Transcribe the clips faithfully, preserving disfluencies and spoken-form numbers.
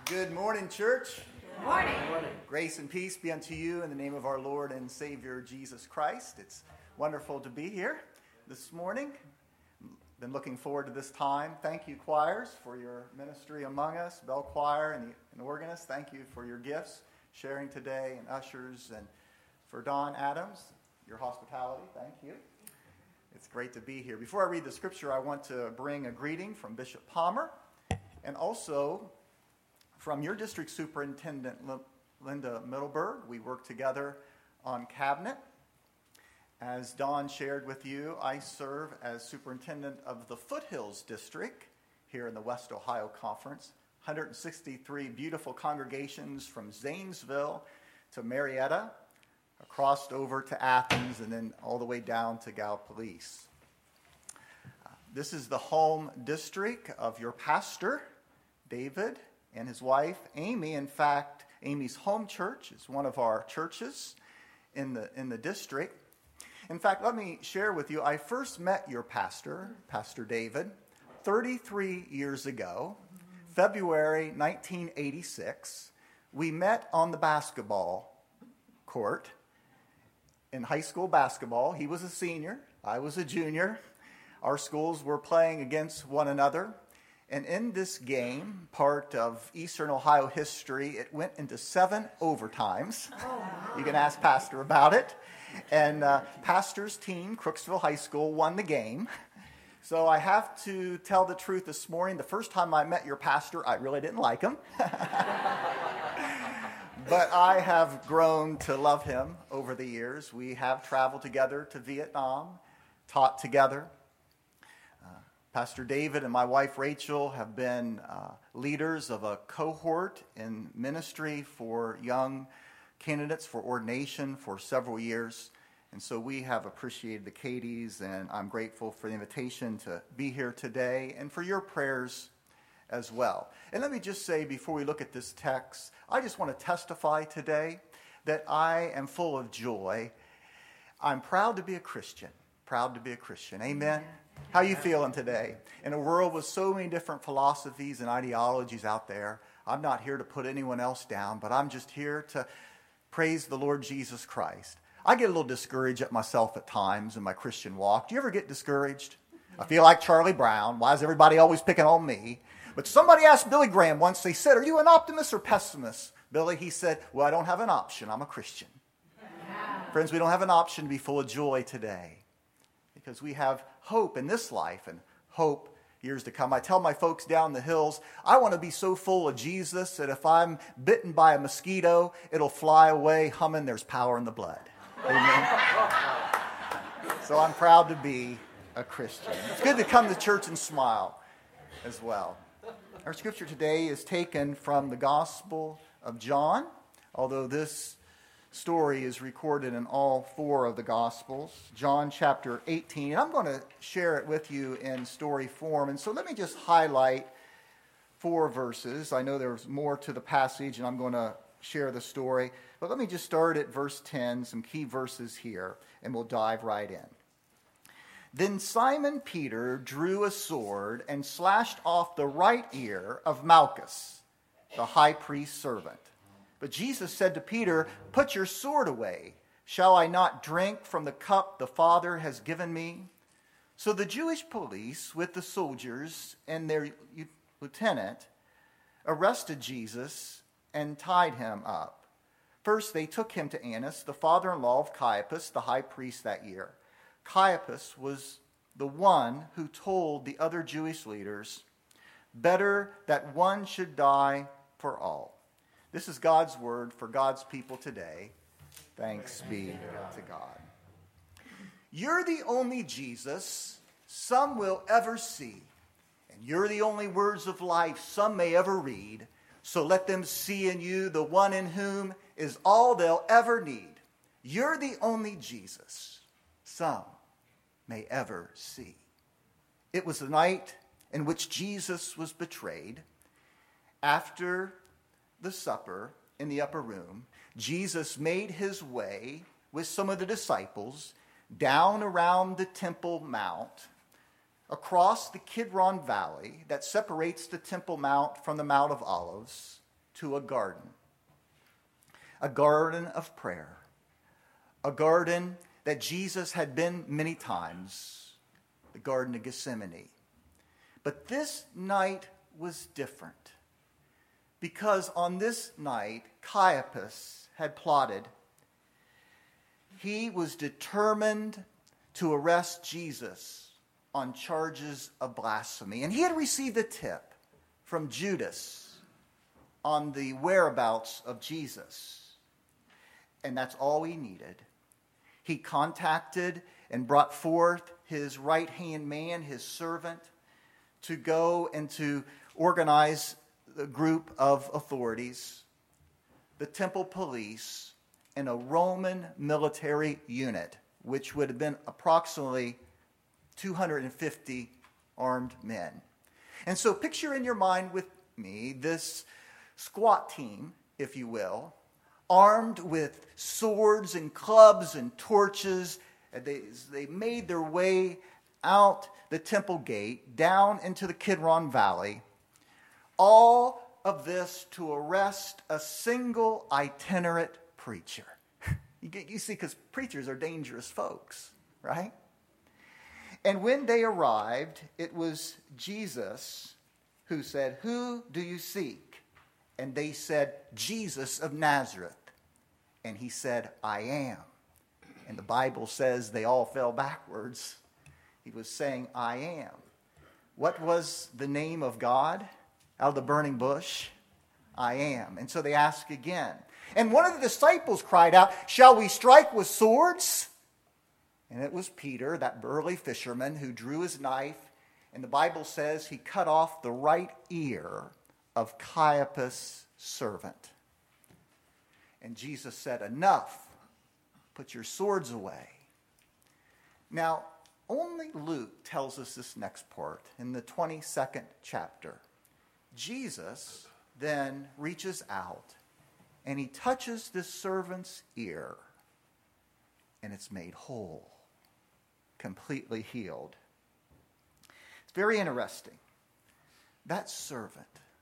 Good morning, church. Good morning. Grace and peace be unto you in the name of our Lord and Savior, Jesus Christ. It's wonderful to be here this morning. Been looking forward to this time. Thank you, choirs, for your ministry among us. Bell Choir and the and organist, thank you for your gifts, sharing today, and ushers, and for Don Adams, your hospitality, thank you. It's great to be here. Before I read the scripture, I want to bring a greeting from Bishop Palmer, and also from your district superintendent, Linda Middleberg. We work together on cabinet. As Don shared with you, I serve as superintendent of the Foothills District here in the West Ohio Conference. one hundred sixty-three beautiful congregations from Zanesville to Marietta, crossed over to Athens, and then all the way down to Gallipolis. Uh, this is the home district of your pastor, David, and his wife, Amy. In fact, Amy's home church is one of our churches in the in the district. In fact, let me share with you, I first met your pastor, Pastor David, thirty-three years ago, February nineteen eighty-six. We met on the basketball court in high school basketball. He was a senior, I was a junior. Our schools were playing against one another. And in this game, part of Eastern Ohio history, it went into seven overtimes. Oh, you can ask Pastor about it. And uh, Pastor's team, Crooksville High School, won the game. So I have to tell the truth this morning. The first time I met your pastor, I really didn't like him. But I have grown to love him over the years. We have traveled together to Vietnam, taught together. Pastor David and my wife Rachel have been uh, leaders of a cohort in ministry for young candidates for ordination for several years. And so we have appreciated the Katie's, and I'm grateful for the invitation to be here today and for your prayers as well. And let me just say before we look at this text, I just want to testify today that I am full of joy. I'm proud to be a Christian, proud to be a Christian. Amen. How are you feeling today? In a world with so many different philosophies and ideologies out there, I'm not here to put anyone else down, but I'm just here to praise the Lord Jesus Christ. I get a little discouraged at myself at times in my Christian walk. Do you ever get discouraged? I feel like Charlie Brown. Why is everybody always picking on me? But somebody asked Billy Graham once, they said, "Are you an optimist or pessimist?" Billy, he said, "Well, I don't have an option. I'm a Christian." Yeah. Friends, we don't have an option to be full of joy today, because we have hope in this life and hope years to come. I tell my folks down the hills, I want to be so full of Jesus that if I'm bitten by a mosquito, it'll fly away humming, "There's power in the blood." Amen. So I'm proud to be a Christian. It's good to come to church and smile as well. Our scripture today is taken from the Gospel of John, although this story is recorded in all four of the Gospels. John chapter eighteen, and I'm going to share it with you in story form. And so let me just highlight four verses. I know there's more to the passage, and I'm going to share the story. But let me just start at verse ten, some key verses here, and we'll dive right in. Then Simon Peter drew a sword and slashed off the right ear of Malchus, the high priest's servant. But Jesus said to Peter, "Put your sword away. Shall I not drink from the cup the Father has given me?" So the Jewish police, with the soldiers and their lieutenant, arrested Jesus and tied him up. First, they took him to Annas, the father-in-law of Caiaphas, the high priest that year. Caiaphas was the one who told the other Jewish leaders, "Better that one should die for all." This is God's word for God's people today. Thanks be to God. You're the only Jesus some will ever see, and you're the only words of life some may ever read. So let them see in you the one in whom is all they'll ever need. You're the only Jesus some may ever see. It was the night in which Jesus was betrayed. After the supper in the upper room, Jesus made his way with some of the disciples down around the Temple Mount, across the Kidron Valley that separates the Temple Mount from the Mount of Olives, to a garden, a garden of prayer, a garden that Jesus had been many times, the Garden of Gethsemane. But this night was different, because on this night, Caiaphas had plotted. He was determined to arrest Jesus on charges of blasphemy. And he had received a tip from Judas on the whereabouts of Jesus. And that's all he needed. He contacted and brought forth his right-hand man, his servant, to go and to organize a group of authorities, the temple police, and a Roman military unit, which would have been approximately two hundred fifty armed men. And so picture in your mind with me this SWAT team, if you will, armed with swords and clubs and torches. And they, they made their way out the temple gate, down into the Kidron Valley. All of this to arrest a single itinerant preacher. You, get, you see, because preachers are dangerous folks, right? And when they arrived, it was Jesus who said, "Who do you seek?" And they said, "Jesus of Nazareth." And he said, "I am." And the Bible says they all fell backwards. He was saying, "I am." What was the name of God out of the burning bush? "I am." And so they ask again. And one of the disciples cried out, "Shall we strike with swords?" And it was Peter, that burly fisherman, who drew his knife. And the Bible says he cut off the right ear of Caiaphas' servant. And Jesus said, "Enough. Put your swords away." Now, only Luke tells us this next part in the twenty-second chapter. Jesus then reaches out and he touches this servant's ear, and it's made whole, completely healed. It's very interesting. That servant,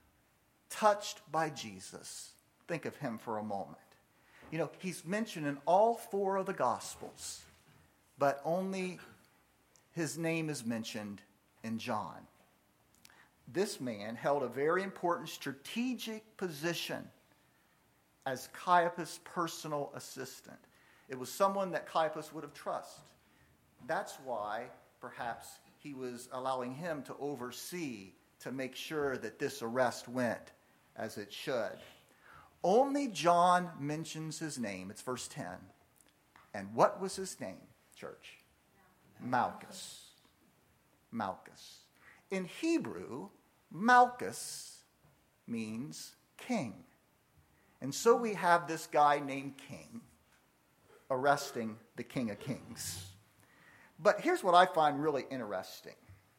touched by Jesus, think of him for a moment. You know, he's mentioned in all four of the Gospels, but only his name is mentioned in John. This man held a very important strategic position as Caiaphas' personal assistant. It was someone that Caiaphas would have trusted. That's why, perhaps, he was allowing him to oversee, to make sure that this arrest went as it should. Only John mentions his name. It's verse ten. And what was his name, church? Malchus. Malchus. In Hebrew, Malchus means king. And so we have this guy named King arresting the King of Kings. But here's what I find really interesting.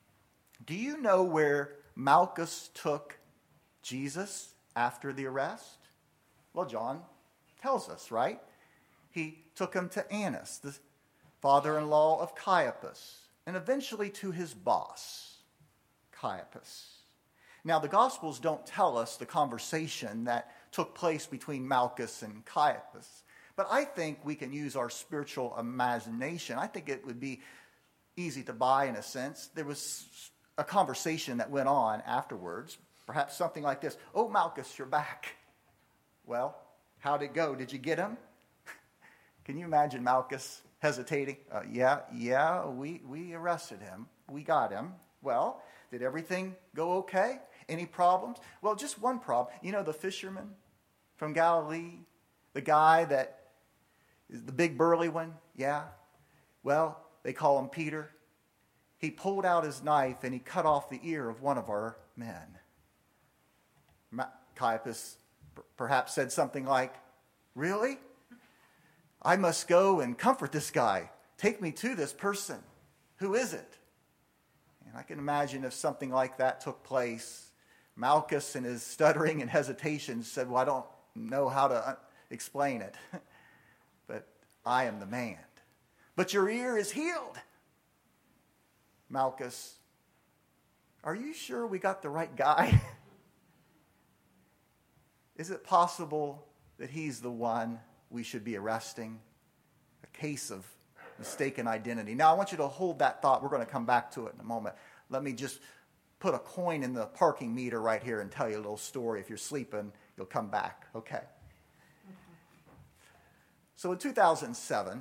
Do you know where Malchus took Jesus after the arrest? Well, John tells us, right? He took him to Annas, the father-in-law of Caiaphas, and eventually to his boss, Caiaphas. Now, the Gospels don't tell us the conversation that took place between Malchus and Caiaphas, but I think we can use our spiritual imagination. I think it would be easy to buy, in a sense. There was a conversation that went on afterwards, perhaps something like this. "Oh, Malchus, you're back. Well, how'd it go? Did you get him?" Can you imagine Malchus hesitating? Uh, yeah, yeah, we, we arrested him. We got him. Well, did everything go okay? Any problems? Well, just one problem. You know the fisherman from Galilee? The guy that is the big burly one? Yeah. Well, they call him Peter. He pulled out his knife and he cut off the ear of one of our men. Ma- Caiaphas p- perhaps said something like, "Really? I must go and comfort this guy. Take me to this person. Who is it?" And I can imagine if something like that took place, Malchus, in his stuttering and hesitation, said, "Well, I don't know how to explain it, but I am the man. But your ear is healed." Malchus, "Are you sure we got the right guy?" is it possible that he's the one we should be arresting? A case of mistaken identity. Now, I want you to hold that thought. We're going to come back to it in a moment. Let me just put a coin in the parking meter right here and tell you a little story. If you're sleeping, you'll come back. Okay. So in two thousand seven,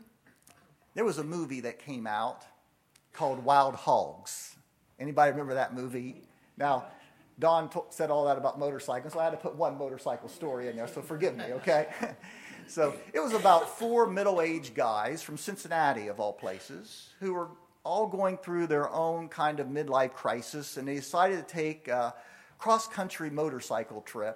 there was a movie that came out called Wild Hogs. Anybody remember that movie? Now, Don t- said all that about motorcycles, so I had to put one motorcycle story in there, so forgive me, okay? So it was about four middle-aged guys from Cincinnati, of all places, who were all going through their own kind of midlife crisis, and they decided to take a cross-country motorcycle trip.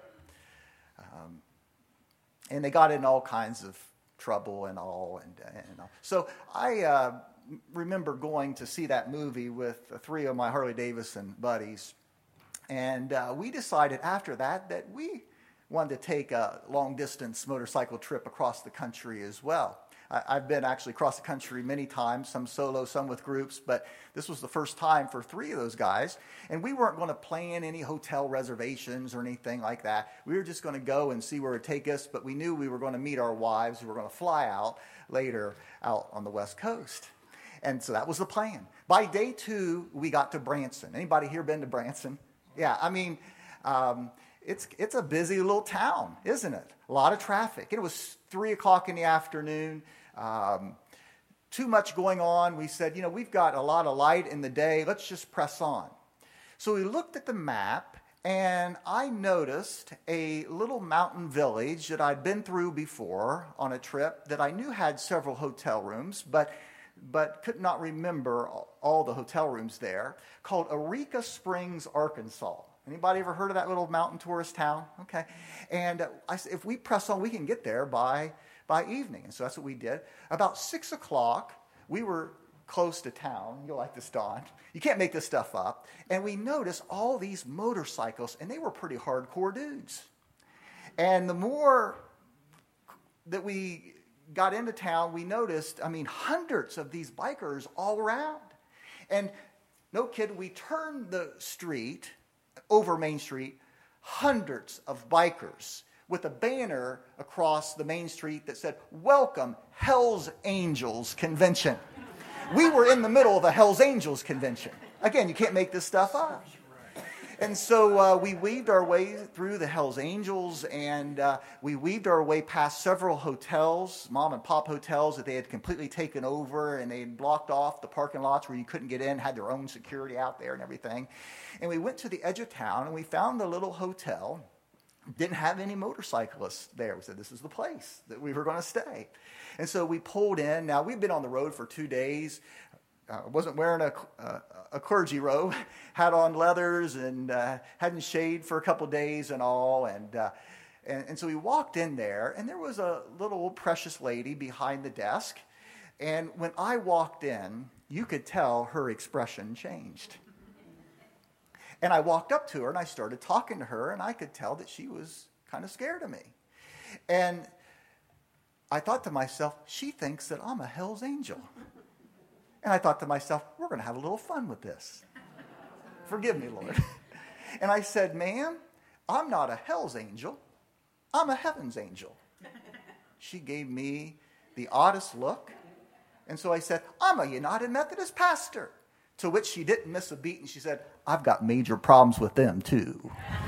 Um, and they got in all kinds of trouble and all. And, and all. So I uh, remember going to see that movie with three of my Harley-Davidson buddies, and uh, we decided after that that we wanted to take a long-distance motorcycle trip across the country as well. I, I've been actually across the country many times, some solo, some with groups, but this was the first time for three of those guys, and we weren't going to plan any hotel reservations or anything like that. We were just going to go and see where it would take us, but we knew we were going to meet our wives who were going to fly out later out on the West Coast. And so that was the plan. By day two, we got to Branson. Anybody here been to Branson? Yeah, I mean... Um, It's it's a busy little town, isn't it? A lot of traffic. It was three o'clock in the afternoon. Um, too much going on. We said, you know, we've got a lot of light in the day. Let's just press on. So we looked at the map, and I noticed a little mountain village that I'd been through before on a trip that I knew had several hotel rooms, but but could not remember all the hotel rooms there, called Eureka Springs, Arkansas. Anybody ever heard of that little mountain tourist town? Okay. And uh, I said, if we press on, we can get there by by evening. And so that's what we did. About six o'clock, we were close to town. You'll like this, Don. You can't make this stuff up. And we noticed all these motorcycles, and they were pretty hardcore dudes. And the more that we got into town, we noticed, I mean, hundreds of these bikers all around. And no kid, we turned the street over Main Street, hundreds of bikers with a banner across the Main Street that said, "Welcome, Hells Angels Convention." We were in the middle of a Hells Angels convention. Again, you can't make this stuff up. And so uh, we weaved our way through the Hells Angels, and uh, we weaved our way past several hotels, mom and pop hotels that they had completely taken over, and they had blocked off the parking lots where you couldn't get in, had their own security out there and everything. And we went to the edge of town, and we found the little hotel. Didn't have any motorcyclists there. We said, this is the place that we were going to stay. And so we pulled in. Now, we've been on the road for two days. I uh, wasn't wearing a, uh, a clergy robe, had on leathers, and uh, hadn't shaved for a couple days and all. And, uh, and and so we walked in there, and there was a little old precious lady behind the desk. And when I walked in, you could tell her expression changed. And I walked up to her, and I started talking to her, and I could tell that she was kind of scared of me. And I thought to myself, she thinks that I'm a Hell's Angel. And I thought to myself, we're going to have a little fun with this. Forgive me, Lord. And I said, ma'am, I'm not a Hell's Angel. I'm a Heaven's Angel. She gave me the oddest look. And so I said, I'm a United Methodist pastor. To which she didn't miss a beat, and she said, I've got major problems with them, too.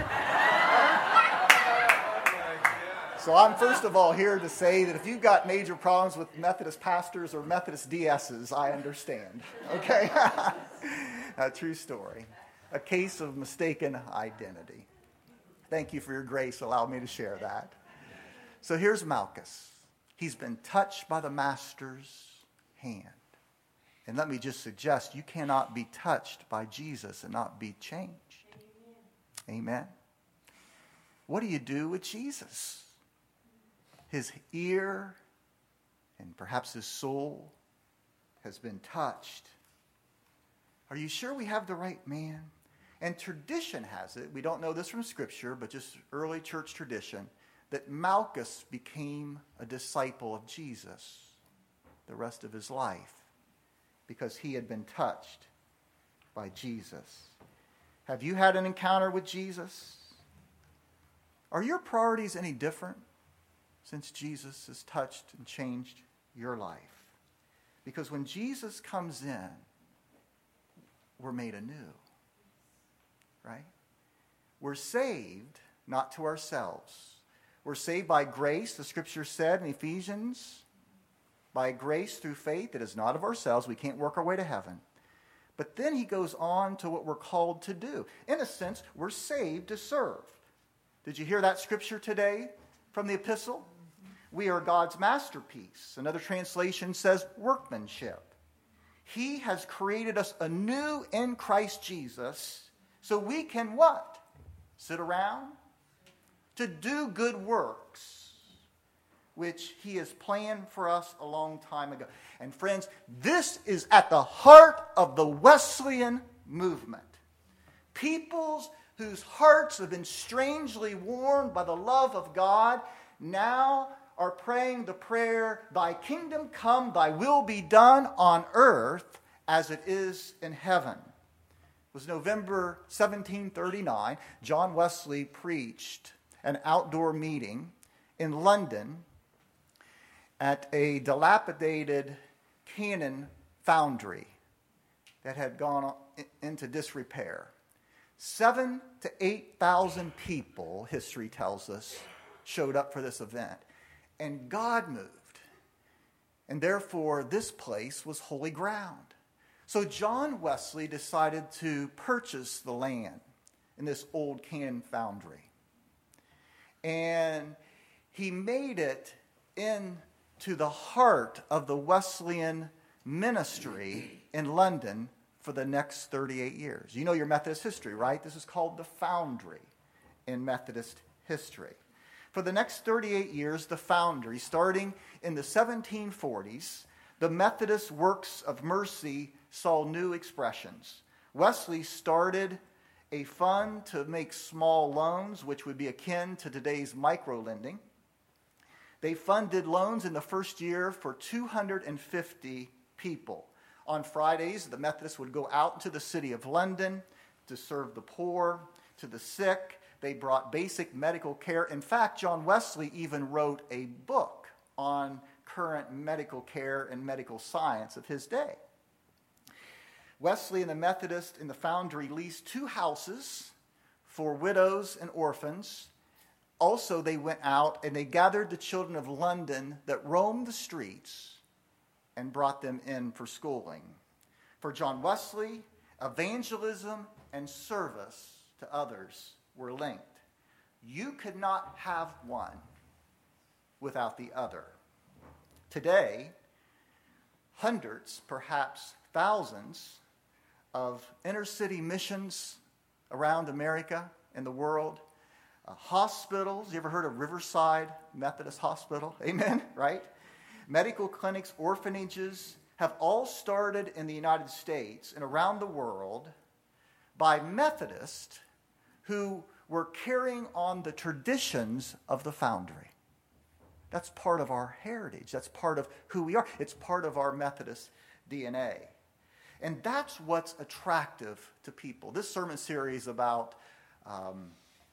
So I'm first of all here to say that if you've got major problems with Methodist pastors or Methodist D Ss, I understand. Okay? A true story. A case of mistaken identity. Thank you for your grace. Allow me to share that. So here's Malchus. He's been touched by the Master's hand. And let me just suggest, you cannot be touched by Jesus and not be changed. Amen. Amen. What do you do with Jesus? His ear and perhaps his soul has been touched. Are you sure we have the right man? And tradition has it, we don't know this from Scripture, but just early church tradition, that Malchus became a disciple of Jesus the rest of his life because he had been touched by Jesus. Have you had an encounter with Jesus? Are your priorities any different since Jesus has touched and changed your life? Because when Jesus comes in, we're made anew, right? We're saved not to ourselves. We're saved by grace, the scripture said in Ephesians, by grace through faith. It is not of ourselves. We can't work our way to heaven. But then he goes on to what we're called to do. In a sense, we're saved to serve. Did you hear that scripture today from the epistle? We are God's masterpiece. Another translation says workmanship. He has created us anew in Christ Jesus so we can what? Sit around? To do good works, which he has planned for us a long time ago. And friends, this is at the heart of the Wesleyan movement. Peoples whose hearts have been strangely warmed by the love of God now are praying the prayer, Thy kingdom come, Thy will be done on earth as it is in heaven. It was November seventeen thirty-nine. John Wesley preached an outdoor meeting in London at a dilapidated cannon foundry that had gone into disrepair. Seven to eight thousand people, history tells us, showed up for this event. And God moved. And therefore, this place was holy ground. So John Wesley decided to purchase the land in this old cannon foundry. And he made it into the heart of the Wesleyan ministry in London for the next thirty-eight years. You know your Methodist history, right? This is called the foundry in Methodist history. For the next thirty-eight years, the foundry, starting in the seventeen forties, the Methodist works of mercy saw new expressions. Wesley started a fund to make small loans, which would be akin to today's microlending. They funded loans in the first year for two hundred fifty people. On Fridays, the Methodists would go out into the city of London to serve the poor, to the sick. They brought basic medical care. In fact, John Wesley even wrote a book on current medical care and medical science of his day. Wesley and the Methodist in the foundry leased two houses for widows and orphans. Also, they went out and they gathered the children of London that roamed the streets and brought them in for schooling. For John Wesley, evangelism and service to others were linked. You could not have one without the other. Today, hundreds, perhaps thousands, of inner-city missions around America and the world, uh, hospitals. You ever heard of Riverside Methodist Hospital? Amen, right? Medical clinics, orphanages have all started in the United States and around the world by Methodists who were carrying on the traditions of the foundry. That's part of our heritage. That's part of who we are. It's part of our Methodist D N A. And that's what's attractive to people. This sermon series about um,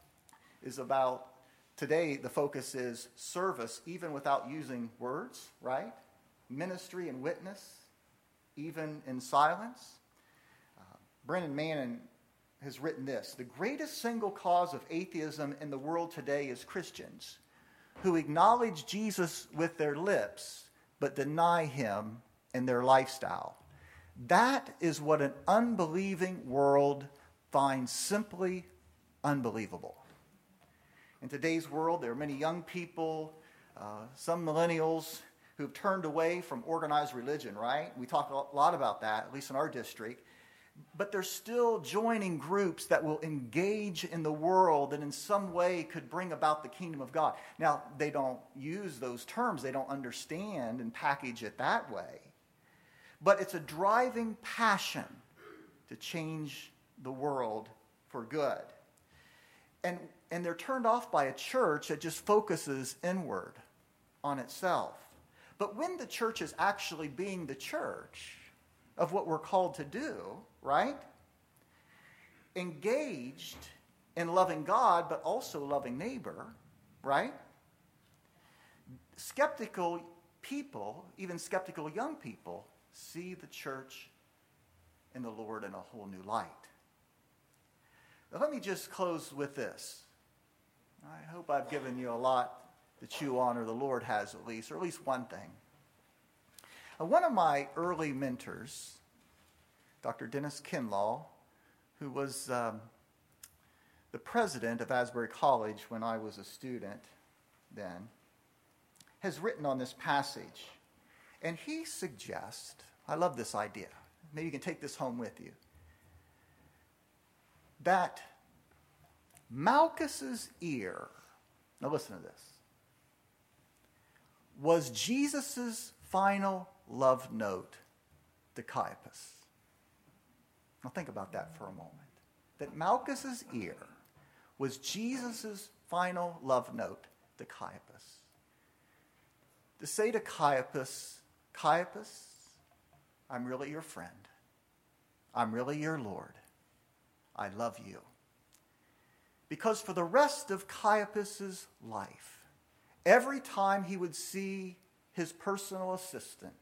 is about, today the focus is service, even without using words, right? Ministry and witness, even in silence. Uh, Brennan Manning has written this: the greatest single cause of atheism in the world today is Christians who acknowledge Jesus with their lips but deny him in their lifestyle. That is what an unbelieving world finds simply unbelievable. In today's world, there are many young people, uh, some millennials, who've turned away from organized religion, right? We talk a lot about that, at least in our district. But they're still joining groups that will engage in the world and in some way could bring about the kingdom of God. Now, they don't use those terms. They don't understand and package it that way. But it's a driving passion to change the world for good. And, and they're turned off by a church that just focuses inward on itself. But when the church is actually being the church of what we're called to do, right? Engaged in loving God, but also loving neighbor, right? Skeptical people, even skeptical young people, see the church and the Lord in a whole new light. Now, let me just close with this. I hope I've given you a lot to chew on, or the Lord has at least, or at least one thing. Uh, one of my early mentors, Doctor Dennis Kinlaw, who was um, the president of Asbury College when I was a student then, has written on this passage. And he suggests, I love this idea, maybe you can take this home with you, that Malchus's ear, now listen to this, was Jesus' final love note to Caiaphas. Now think about that for a moment. That Malchus's ear was Jesus' final love note to Caiaphas. To say to Caiaphas, Caiaphas, I'm really your friend. I'm really your Lord. I love you. Because for the rest of Caiaphas' life, every time he would see his personal assistant,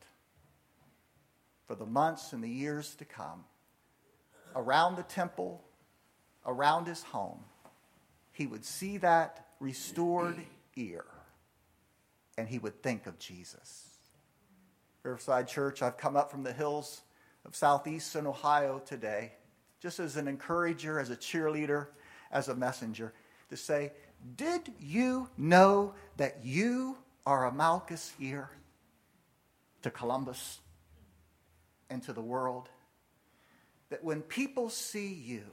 for the months and the years to come, around the temple, around his home, he would see that restored ear, and he would think of Jesus. Riverside Church, I've come up from the hills of southeastern Ohio today, just as an encourager, as a cheerleader, as a messenger, to say, did you know that you are a Malchus ear to Columbus and to the world? That when people see you,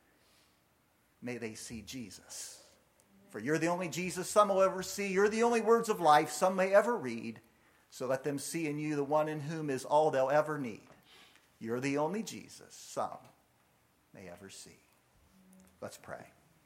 may they see Jesus. For you're the only Jesus some will ever see. You're the only words of life some may ever read. So let them see in you the one in whom is all they'll ever need. You're the only Jesus some may ever see. Let's pray.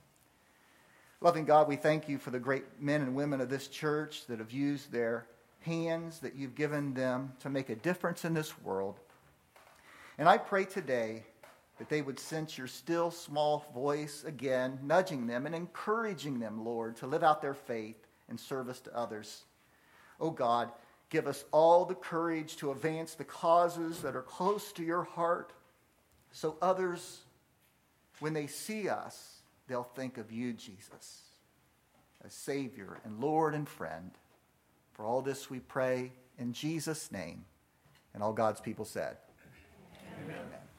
Loving God, we thank you for the great men and women of this church that have used their hands that you've given them to make a difference in this world. And I pray today that they would sense your still small voice again, nudging them and encouraging them, Lord, to live out their faith and service to others. Oh God, give us all the courage to advance the causes that are close to your heart, so others, when they see us, they'll think of you, Jesus, as Savior and Lord and friend. For all this we pray in Jesus' name. And all God's people said, Amen. Amen.